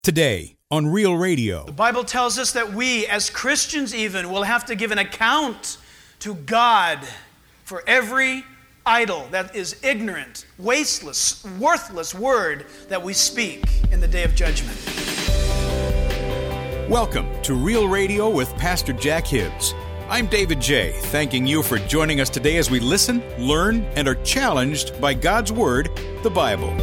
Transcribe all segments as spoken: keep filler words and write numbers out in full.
Today on Real Radio. The Bible tells us that we, as Christians even, will have to give an account to God for every idle that is ignorant, wasteless, worthless word that we speak in the day of judgment. Welcome to Real Radio with Pastor Jack Hibbs. I'm David J., thanking you for joining us today as we listen, learn, and are challenged by God's Word, the Bible.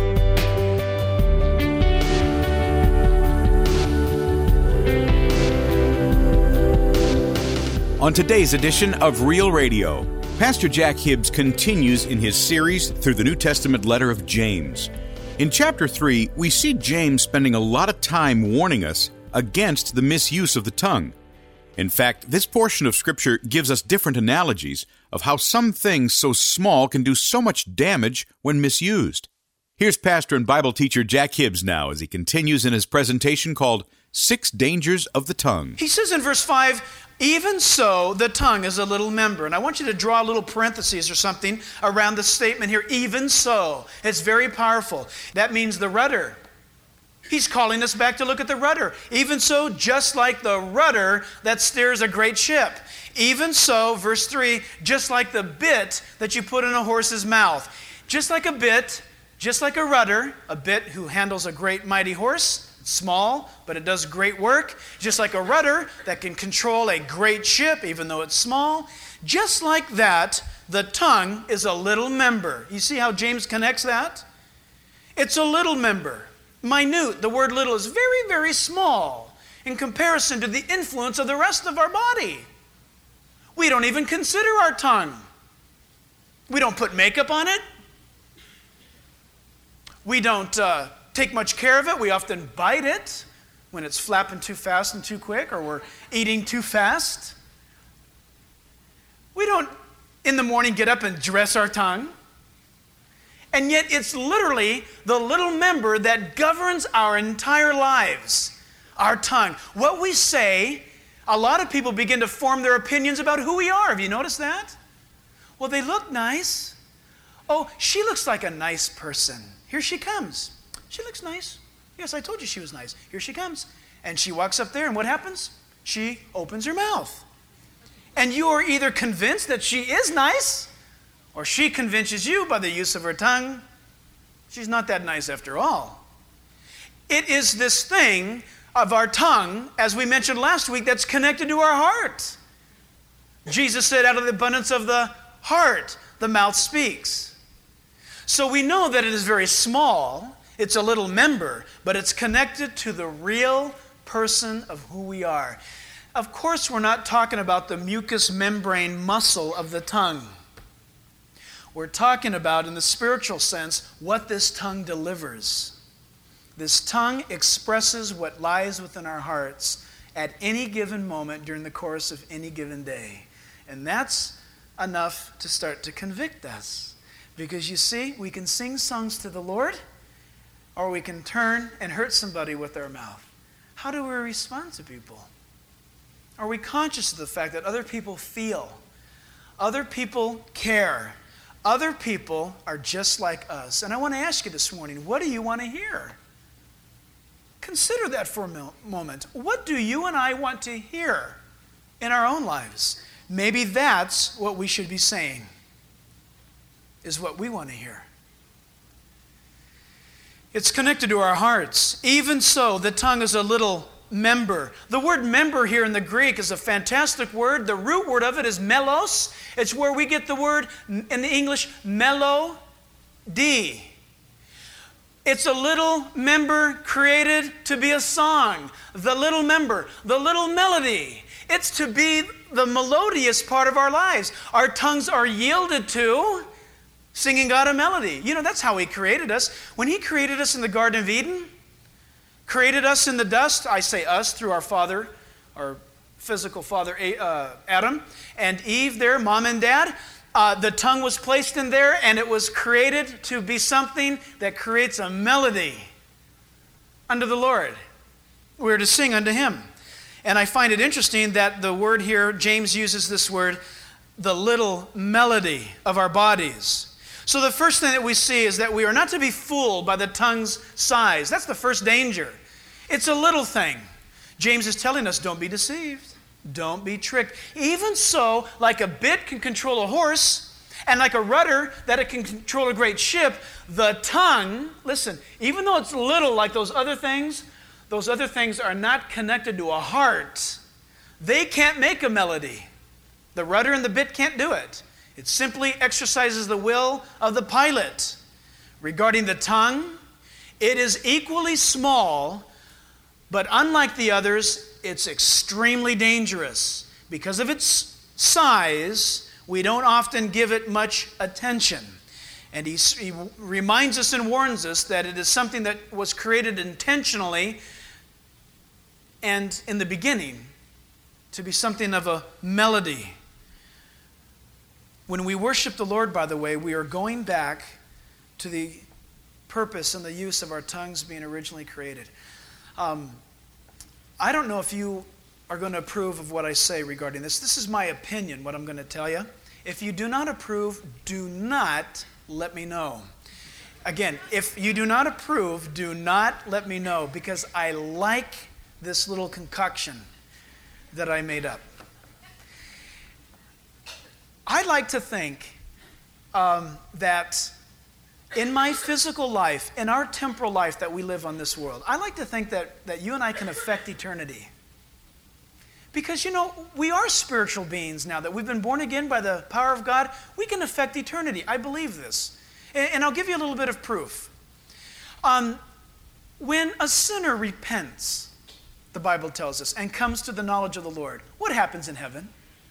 On today's edition of Real Radio, Pastor Jack Hibbs continues in his series through the New Testament letter of James. In chapter three, we see James spending a lot of time warning us against the misuse of the tongue. In fact, this portion of Scripture gives us different analogies of how some things so small can do so much damage when misused. Here's pastor and Bible teacher Jack Hibbs now as he continues in his presentation called Six Dangers of the Tongue. He says in verse five, even so, the tongue is a little member. And I want you to draw a little parentheses or something around the statement here, even so. It's very powerful. That means the rudder. He's calling us back to look at the rudder. Even so, just like the rudder that steers a great ship. Even so, verse three, just like the bit that you put in a horse's mouth. Just like a bit, just like a rudder, a bit who handles a great mighty horse. Small, but it does great work. Just like a rudder that can control a great ship, even though it's small. Just like that, the tongue is a little member. You see how James connects that? It's a little member. Minute. The word little is very, very small in comparison to the influence of the rest of our body. We don't even consider our tongue. We don't put makeup on it. We don't uh, take much care of it. We often bite it when it's flapping too fast and too quick, or we're eating too fast. We don't, in the morning, get up and dress our tongue. And yet it's literally the little member that governs our entire lives, our tongue. What we say, a lot of people begin to form their opinions about who we are. Have you noticed that? Well, they look nice. Oh, she looks like a nice person. Here she comes. She looks nice. Yes, I told you she was nice. Here she comes. And she walks up there, and what happens? She opens her mouth. And you are either convinced that she is nice, or she convinces you by the use of her tongue, she's not that nice after all. It is this thing of our tongue, as we mentioned last week, that's connected to our heart. Jesus said, out of the abundance of the heart, the mouth speaks. So we know that it is very small. It's a little member, but it's connected to the real person of who we are. Of course, we're not talking about the mucous membrane muscle of the tongue. We're talking about, in the spiritual sense, what this tongue delivers. This tongue expresses what lies within our hearts at any given moment during the course of any given day. And that's enough to start to convict us. Because you see, we can sing songs to the Lord, or we can turn and hurt somebody with our mouth. How do we respond to people? Are we conscious of the fact that other people feel? Other people care. Other people are just like us. And I want to ask you this morning, what do you want to hear? Consider that for a moment. What do you and I want to hear in our own lives? Maybe that's what we should be saying, is what we want to hear. It's connected to our hearts. Even so, the tongue is a little member. The word member here in the Greek is a fantastic word. The root word of it is melos. It's where we get the word in the English melody. It's a little member created to be a song. The little member, the little melody. It's to be the melodious part of our lives. Our tongues are yielded to singing God a melody. You know, that's how He created us. When He created us in the Garden of Eden, created us in the dust, I say us through our father, our physical father uh, Adam, and Eve there, mom and dad, uh, the tongue was placed in there, and it was created to be something that creates a melody unto the Lord. We're to sing unto Him. And I find it interesting that the word here, James uses this word, the little melody of our bodies. So the first thing that we see is that we are not to be fooled by the tongue's size. That's the first danger. It's a little thing. James is telling us, don't be deceived. Don't be tricked. Even so, like a bit can control a horse, and like a rudder that it can control a great ship, the tongue, listen, even though it's little like those other things, those other things are not connected to a heart. They can't make a melody. The rudder and the bit can't do it. It simply exercises the will of the pilot. Regarding the tongue, it is equally small, but unlike the others, it's extremely dangerous. Because of its size, we don't often give it much attention. And he, he reminds us and warns us that it is something that was created intentionally and in the beginning to be something of a melody. When we worship the Lord, by the way, we are going back to the purpose and the use of our tongues being originally created. Um, I don't know if you are going to approve of what I say regarding this. This is my opinion, what I'm going to tell you. If you do not approve, do not let me know. Again, if you do not approve, do not let me know, because I like this little concoction that I made up. I like to think um, that in my physical life, in our temporal life that we live on this world, I like to think that, that you and I can affect eternity. Because, you know, we are spiritual beings now, that we've been born again by the power of God. We can affect eternity. I believe this. And, and I'll give you a little bit of proof. Um, when a sinner repents, the Bible tells us, and comes to the knowledge of the Lord, what happens in heaven?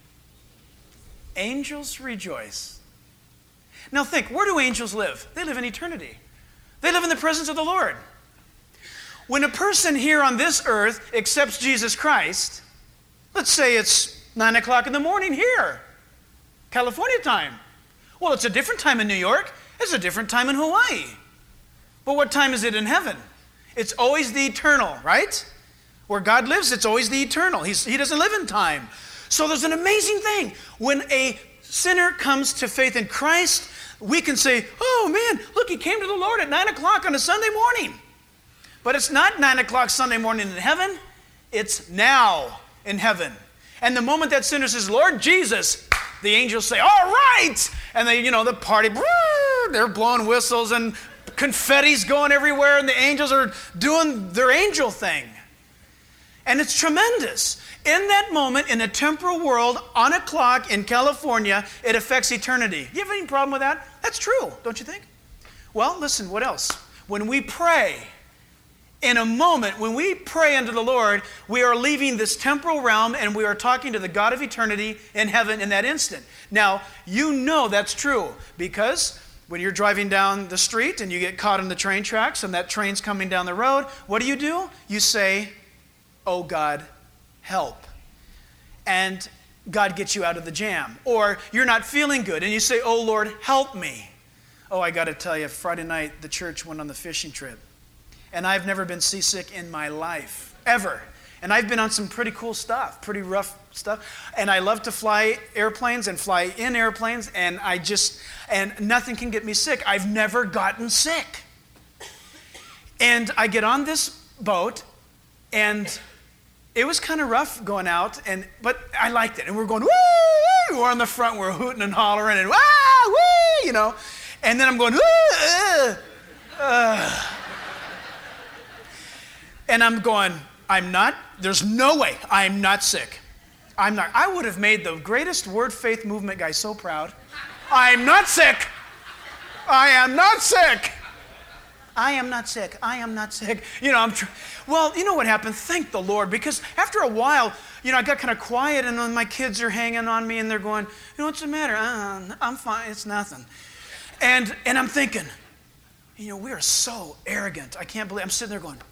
Angels rejoice. Now think, where do angels live? They live in eternity. They live in the presence of the Lord. When a person here on this earth accepts Jesus Christ, let's say it's nine o'clock in the morning here, California time. Well, it's a different time in New York. It's a different time in Hawaii. But what time is it in heaven? It's always the eternal, right? Where God lives, it's always the eternal. He's, he doesn't live in time. So there's an amazing thing. When a sinner comes to faith in Christ, we can say, oh man, look, he came to the Lord at nine o'clock on a Sunday morning. But it's not nine o'clock Sunday morning in heaven. It's now in heaven. And the moment that sinner says, Lord Jesus, the angels say, all right. And they, you know, the party, they're blowing whistles and confetti's going everywhere, and the angels are doing their angel thing. And it's tremendous. In that moment, in a temporal world, on a clock in California, it affects eternity. You have any problem with that? That's true, don't you think? Well, listen, what else? When we pray, in a moment, when we pray unto the Lord, we are leaving this temporal realm and we are talking to the God of eternity in heaven in that instant. Now, you know that's true because when you're driving down the street and you get caught in the train tracks and that train's coming down the road, what do you do? You say, oh God, help. And God gets you out of the jam. Or you're not feeling good and you say, oh Lord, help me. Oh, I got to tell you, Friday night the church went on the fishing trip. And I've never been seasick in my life, ever. And I've been on some pretty cool stuff, pretty rough stuff. And I love to fly airplanes and fly in airplanes, and I just, and nothing can get me sick. I've never gotten sick. And I get on this boat, and it was kind of rough going out, and but I liked it. And we're going, woo, woo. We're on the front, we're hooting and hollering, and wah, woo, you know. And then I'm going, woo, uh, uh. And I'm going, I'm not, there's no way I'm not sick. I'm not. I would have made the greatest Word Faith Movement guy so proud. I'm not sick. I am not sick. I am not sick. I am not sick. You know, I'm tr- well, you know what happened? Thank the Lord, because after a while, you know, I got kind of quiet, and then my kids are hanging on me, and they're going, you know, what's the matter? Uh, I'm fine. It's nothing. And and I'm thinking, you know, we are so arrogant. I can't believe, I'm sitting there going,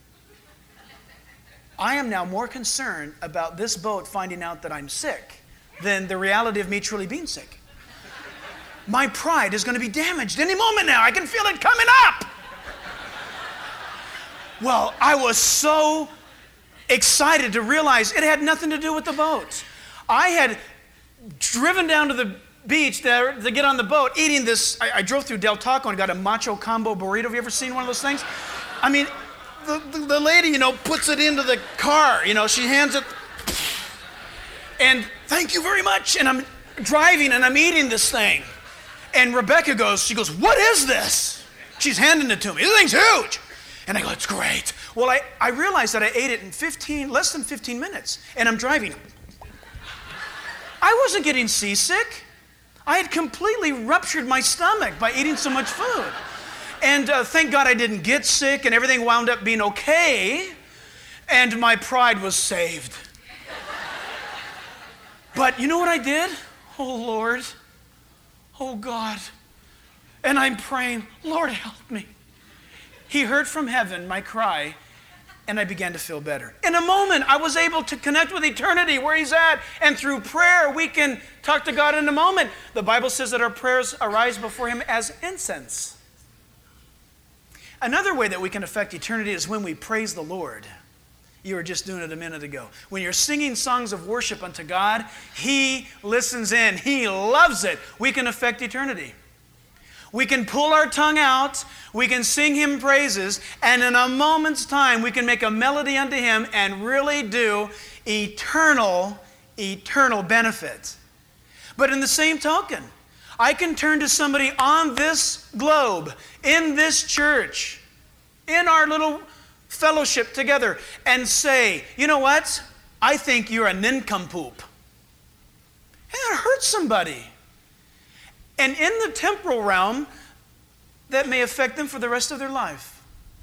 I am now more concerned about this boat finding out that I'm sick than the reality of me truly being sick. My pride is going to be damaged any moment now. I can feel it coming up. Well, I was so excited to realize it had nothing to do with the boat. I had driven down to the beach to, to get on the boat, eating this. I, I drove through Del Taco and got a Macho Combo burrito. Have you ever seen one of those things? I mean, the, the, the lady, you know, puts it into the car. You know, she hands it. And thank you very much. And I'm driving and I'm eating this thing. And Rebecca goes, she goes, what is this? She's handing it to me. This thing's huge. And I go, it's great. Well, I, I realized that I ate it in fifteen, less than fifteen minutes. And I'm driving. I wasn't getting seasick. I had completely ruptured my stomach by eating so much food. And uh, thank God I didn't get sick and everything wound up being okay. And my pride was saved. But you know what I did? Oh, Lord. Oh, God. And I'm praying, Lord, help me. He heard from heaven my cry, and I began to feel better. In a moment, I was able to connect with eternity, where He's at. And through prayer, we can talk to God in a moment. The Bible says that our prayers arise before Him as incense. Another way that we can affect eternity is when we praise the Lord. You were just doing it a minute ago. When you're singing songs of worship unto God, He listens in. He loves it. We can affect eternity. We can pull our tongue out, we can sing Him praises, and in a moment's time we can make a melody unto Him and really do eternal, eternal benefit. But in the same token, I can turn to somebody on this globe, in this church, in our little fellowship together, and say, you know what? I think you're a nincompoop. And that hurts somebody. And in the temporal realm, that may affect them for the rest of their life.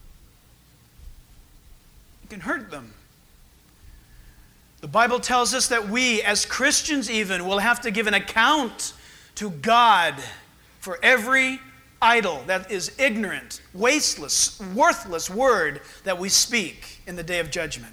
It can hurt them. The Bible tells us that we, as Christians even, will have to give an account to God for every idle that is ignorant, wasteless, worthless word that we speak in the day of judgment.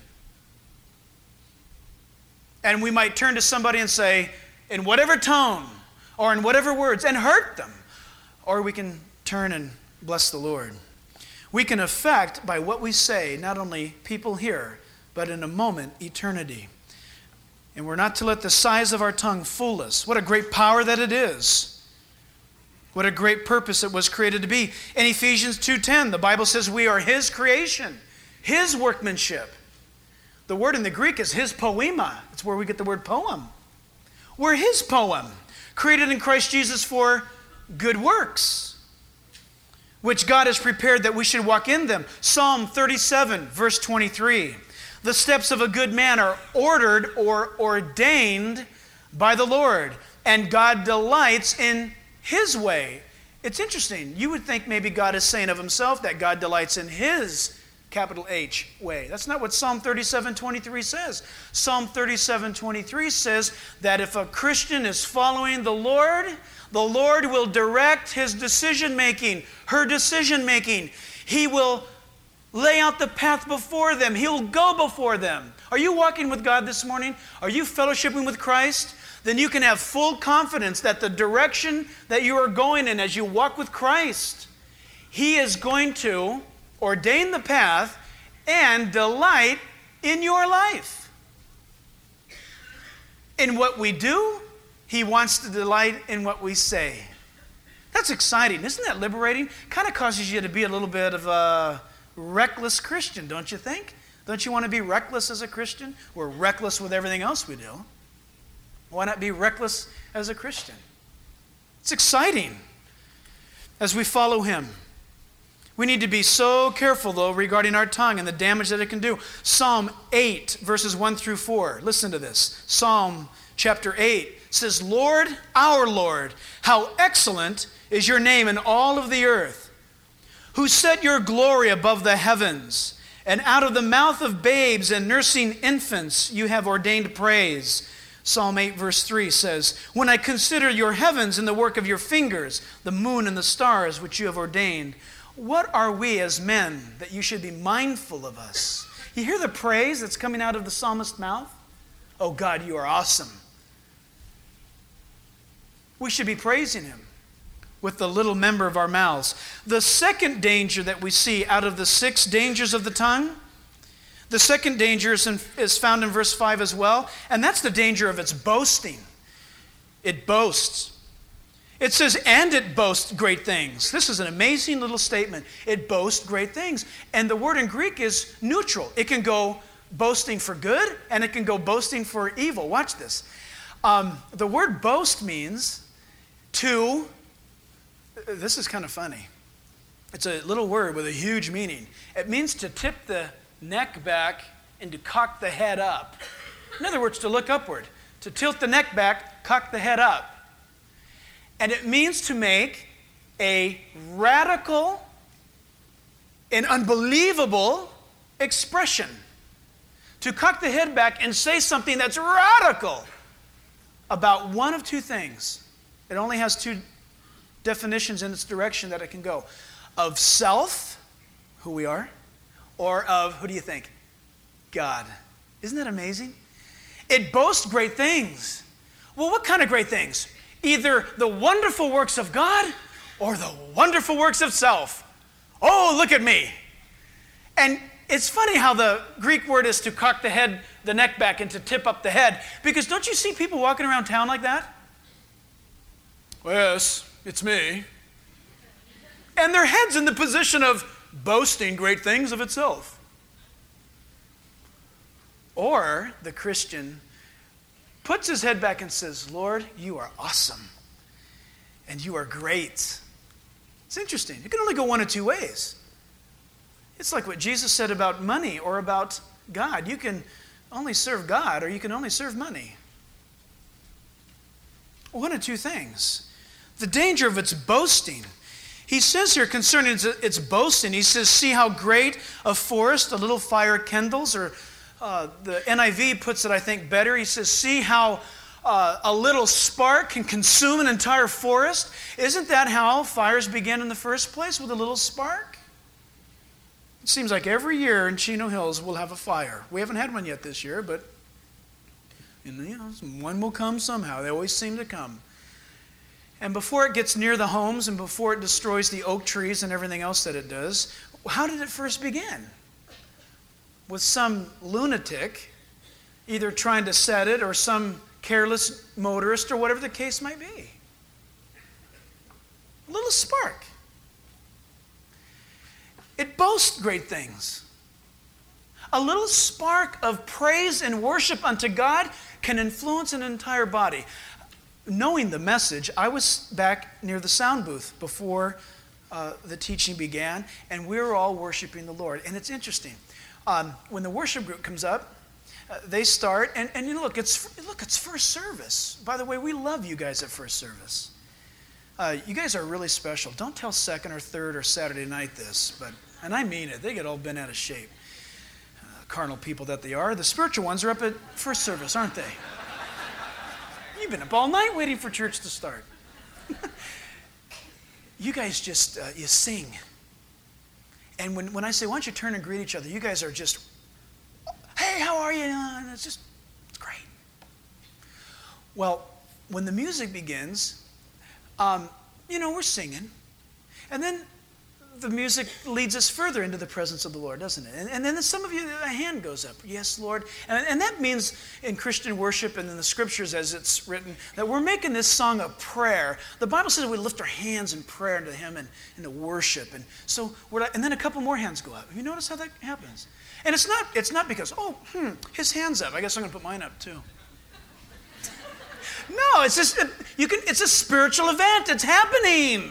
And we might turn to somebody and say, in whatever tone, or in whatever words, and hurt them. Or we can turn and bless the Lord. We can affect, by what we say, not only people here, but in a moment, eternity. And we're not to let the size of our tongue fool us. What a great power that it is. What a great purpose it was created to be. In Ephesians two ten, the Bible says we are His creation, His workmanship. The word in the Greek is His poema. It's where we get the word poem. We're His poem, created in Christ Jesus for good works, which God has prepared that we should walk in them. Psalm thirty-seven, verse twenty-three. The steps of a good man are ordered or ordained by the Lord, and God delights in His way. It's interesting. You would think maybe God is saying of Himself that God delights in His, capital H, way. That's not what Psalm thirty-seven twenty-three says. Psalm thirty-seven twenty-three says that if a Christian is following the Lord, the Lord will direct his decision-making, her decision-making. He will lay out the path before them. He'll go before them. Are you walking with God this morning? Are you fellowshipping with Christ? Then you can have full confidence that the direction that you are going in as you walk with Christ, He is going to ordain the path and delight in your life. In what we do, He wants to delight in what we say. That's exciting. Isn't that liberating? Kind of causes you to be a little bit of a reckless Christian, don't you think? Don't you want to be reckless as a Christian? We're reckless with everything else we do. Why not be reckless as a Christian? It's exciting as we follow Him. We need to be so careful, though, regarding our tongue and the damage that it can do. Psalm eight, verses one through four. Listen to this. Psalm chapter eight says, Lord, our Lord, how excellent is your name in all of the earth, who set your glory above the heavens, and out of the mouth of babes and nursing infants you have ordained praise. Psalm eight, verse three says, when I consider your heavens and the work of your fingers, the moon and the stars which you have ordained, what are we as men that you should be mindful of us? You hear the praise that's coming out of the psalmist's mouth? Oh God, you are awesome. We should be praising Him with the little member of our mouths. The second danger that we see out of the six dangers of the tongue, the second danger is, in, is found in verse five as well, and that's the danger of its boasting. It boasts. It says, and it boasts great things. This is an amazing little statement. It boasts great things. And the word in Greek is neutral. It can go boasting for good, and it can go boasting for evil. Watch this. Um, the word boast means to, this is kind of funny. It's a little word with a huge meaning. It means to tip the neck back and to cock the head up. In other words, to look upward. To tilt the neck back, cock the head up. And it means to make a radical and unbelievable expression. To cock the head back and say something that's radical about one of two things. It only has two definitions in its direction that it can go. Of self, who we are, or of, who do you think? God. Isn't that amazing? It boasts great things. Well, what kind of great things? Either the wonderful works of God or the wonderful works of self. Oh, look at me. And it's funny how the Greek word is to cock the head, the neck back, and to tip up the head. Because don't you see people walking around town like that? Yes, it's me. And their head's in the position of boasting great things of itself. Or the Christian puts his head back and says, Lord, you are awesome. And you are great. It's interesting. You can only go one of two ways. It's like what Jesus said about money or about God. You can only serve God or you can only serve money. One of two things. The danger of its boasting. He says here concerning its, its boasting, he says, see how great a forest a little fire kindles, or Uh, the N I V puts it, I think, better. He says, see how uh, a little spark can consume an entire forest. Isn't that how fires begin in the first place, with a little spark? It seems like every year in Chino Hills we'll have a fire. We haven't had one yet this year, but you know, one will come somehow. They always seem to come. And before it gets near the homes and before it destroys the oak trees and everything else that it does, how did it first begin? With some lunatic either trying to set it or some careless motorist or whatever the case might be. A little spark. It boasts great things. A little spark of praise and worship unto God can influence an entire body. Knowing the message, I was back near the sound booth before uh, the teaching began, and we were all worshiping the Lord. And it's interesting. Um, when the worship group comes up, uh, they start, and, and you know, look, it's look, it's first service. By the way, we love you guys at first service. Uh, you guys are really special. Don't tell second or third or Saturday night this, but and I mean it. They get all bent out of shape. Uh, carnal people that they are. The spiritual ones are up at first service, aren't they? You've been up all night waiting for church to start. You guys just uh, you sing. And when, when I say, why don't you turn and greet each other, you guys are just, hey, how are you? And it's just, it's great. Well, when the music begins, um, you know, we're singing. And then the music leads us further into the presence of the Lord, doesn't it? And, and then some of you, a hand goes up. Yes, Lord. And, and that means in Christian worship and in the scriptures as it's written, that we're making this song a prayer. The Bible says we lift our hands in prayer to Him and into worship. And so, we're, and then a couple more hands go up. Have you noticed how that happens? And it's not, it's not because, oh, hmm, his hand's up. I guess I'm going to put mine up too. No, it's just, it, you can, it's a spiritual event. It's happening.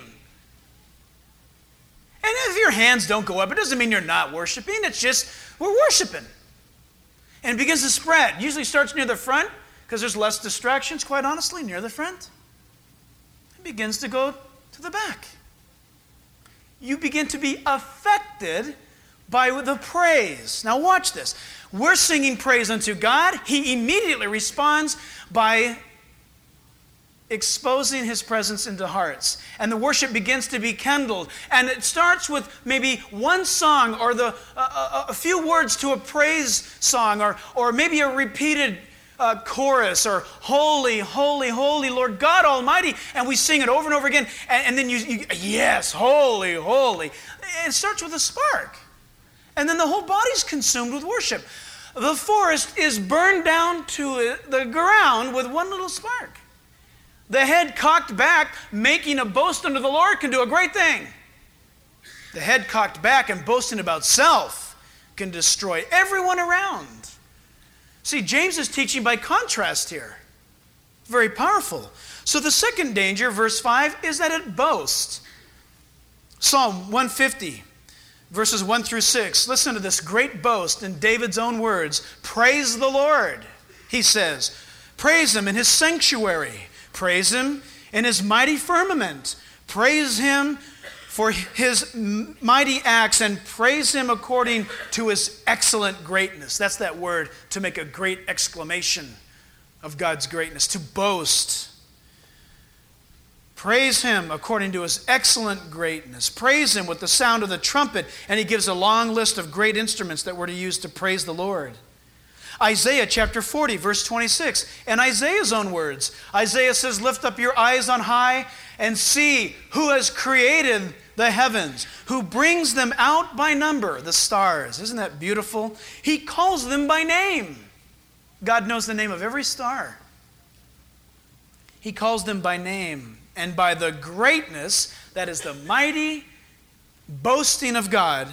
And if your hands don't go up, it doesn't mean you're not worshiping. It's just, we're worshiping. And it begins to spread. It usually starts near the front because there's less distractions, quite honestly, near the front. It begins to go to the back. You begin to be affected by the praise. Now watch this. We're singing praise unto God. He immediately responds by exposing His presence into hearts. And the worship begins to be kindled. And it starts with maybe one song or the uh, a few words to a praise song, or, or maybe a repeated uh, chorus, or holy, holy, holy Lord God Almighty. And we sing it over and over again. And, and then you, you, yes, holy, holy. It starts with a spark. And then the whole body's consumed with worship. The forest is burned down to the ground with one little spark. The head cocked back, making a boast unto the Lord, can do a great thing. The head cocked back and boasting about self can destroy everyone around. See, James is teaching by contrast here. Very powerful. So the second danger, verse five, is that it boasts. Psalm one fifty, verses one through six. Listen to this great boast in David's own words. Praise the Lord, he says. Praise him in his sanctuary. Praise him in his mighty firmament. Praise him for his mighty acts, and praise him according to his excellent greatness. That's that word, to make a great exclamation of God's greatness, to boast. Praise him according to his excellent greatness. Praise him with the sound of the trumpet. And he gives a long list of great instruments that we're to use to praise the Lord. Isaiah chapter forty, verse twenty-six. And Isaiah's own words. Isaiah says, lift up your eyes on high and see who has created the heavens, who brings them out by number, the stars. Isn't that beautiful? He calls them by name. God knows the name of every star. He calls them by name. And by the greatness, that is the mighty boasting of God,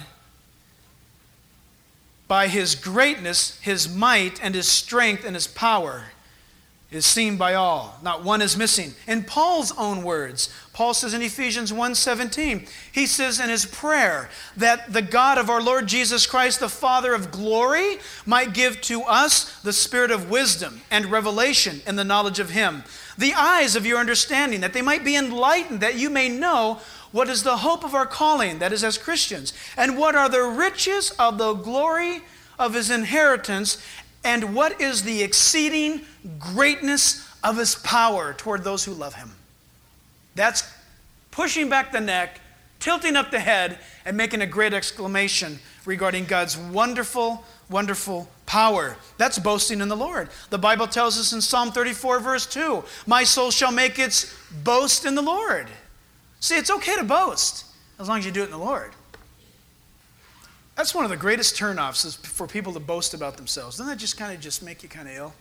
by his greatness, his might, and his strength, and his power is seen by all. Not one is missing. In Paul's own words, Paul says in Ephesians one seventeen, he says in his prayer that the God of our Lord Jesus Christ, the Father of glory, might give to us the spirit of wisdom and revelation in the knowledge of him, the eyes of your understanding, that they might be enlightened, that you may know what is the hope of our calling, that is as Christians, and what are the riches of the glory of his inheritance, and what is the exceeding greatness of his power toward those who love him. That's pushing back the neck, tilting up the head, and making a great exclamation regarding God's wonderful, wonderful power. That's boasting in the Lord. The Bible tells us in Psalm thirty-four, verse two, my soul shall make its boast in the Lord. See, it's okay to boast as long as you do it in the Lord. That's one of the greatest turnoffs is for people to boast about themselves. Doesn't that just kind of just make you kind of ill?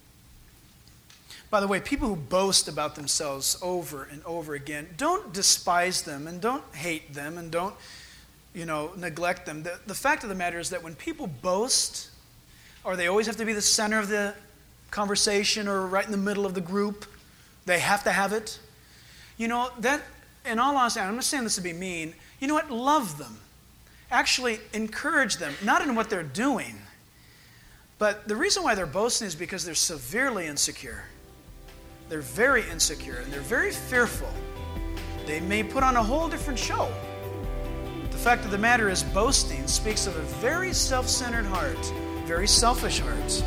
By the way, people who boast about themselves over and over again, don't despise them and don't hate them and don't, you know, neglect them. The, the fact of the matter is that when people boast, or they always have to be the center of the conversation or right in the middle of the group, they have to have it. You know, that, in all honesty, I'm not saying this to be mean, you know what, love them. Actually encourage them, not in what they're doing, but the reason why they're boasting is because they're severely insecure. They're very insecure and they're very fearful. They may put on a whole different show. The fact of the matter is, boasting speaks of a very self-centered heart, very selfish heart.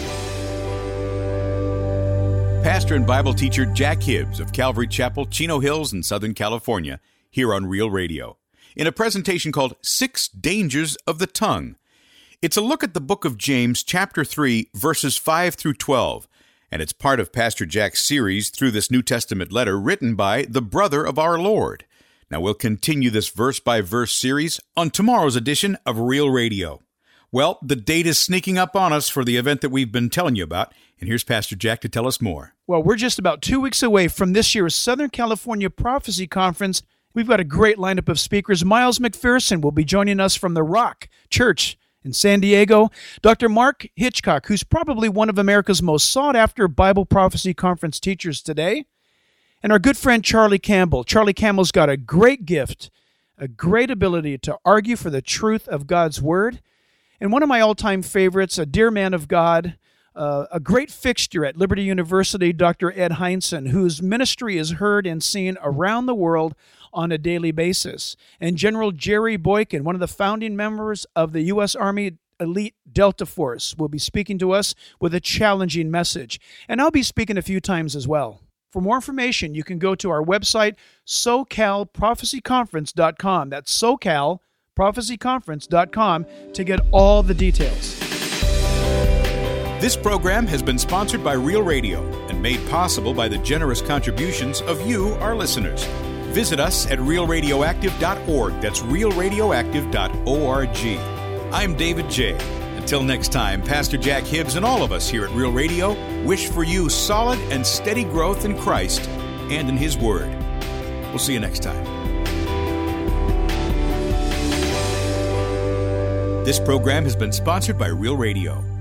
Pastor and Bible teacher Jack Hibbs of Calvary Chapel, Chino Hills in Southern California, here on Real Radio, in a presentation called Six Dangers of the Tongue. It's a look at the book of James, chapter three, verses five through twelve, and it's part of Pastor Jack's series through this New Testament letter written by the brother of our Lord. Now we'll continue this verse-by-verse series on tomorrow's edition of Real Radio. Well, the date is sneaking up on us for the event that we've been telling you about, and here's Pastor Jack to tell us more. Well, we're just about two weeks away from this year's Southern California Prophecy Conference. We've got a great lineup of speakers. Miles McPherson will be joining us from the Rock Church in San Diego. Doctor Mark Hitchcock, who's probably one of America's most sought-after Bible prophecy conference teachers today. And our good friend Charlie Campbell. Charlie Campbell's got a great gift, a great ability to argue for the truth of God's Word. And one of my all-time favorites, a dear man of God, uh, a great fixture at Liberty University, Doctor Ed Heinzen, whose ministry is heard and seen around the world on a daily basis. And General Jerry Boykin, one of the founding members of the U S Army Elite Delta Force, will be speaking to us with a challenging message. And I'll be speaking a few times as well. For more information, you can go to our website, so cal prophecy conference dot com. That's so cal prophecy conference dot com to get all the details. This program has been sponsored by Real Radio and made possible by the generous contributions of you, our listeners. Visit us at real radioactive dot org. That's real radioactive dot org. I'm David J., and Till next time, Pastor Jack Hibbs and all of us here at Real Radio wish for you solid and steady growth in Christ and in His Word. We'll see you next time. This program has been sponsored by Real Radio.